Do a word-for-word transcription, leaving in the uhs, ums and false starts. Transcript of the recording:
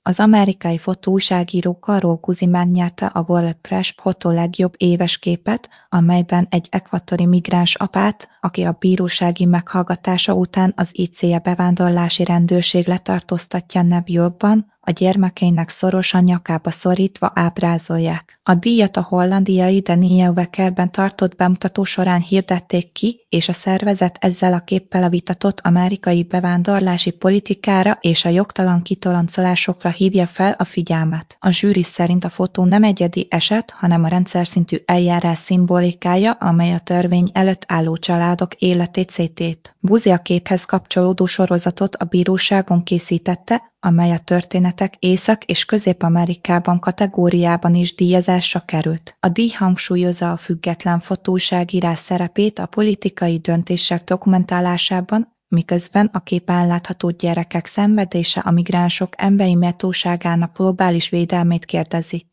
Az amerikai fotóújságíró Carol Guzman nyerte a WordPress fotó legjobb éves képet, amelyben egy ekvadori migráns apát, aki a bírósági meghallgatása után az i cé e bevándorlási rendőrség letartóztatja New Yorkban, a gyermekeinek szorosan nyakába szorítva ábrázolják. A díjat a hollandiai De Nieuwekerben tartott bemutató során hirdették ki, és a szervezet ezzel a képpel a vitatott amerikai bevándorlási politikára és a jogtalan kitoloncolásokra hívja fel a figyelmet. A zsűri szerint a fotó nem egyedi eset, hanem a rendszerszintű eljárás szimbolikája, amely a törvény előtt álló családok életét szétét. Buzi a képhez kapcsolódó sorozatot a bíróságon készítette, amely a történetek Észak- és Közép-Amerikában kategóriában is díjazásra került. A díj hangsúlyozza a független fotóújságírás szerepét a politikai döntések dokumentálásában, miközben a képen látható gyerekek szenvedése a migránsok emberi méltóságának globális védelmét kérdezi.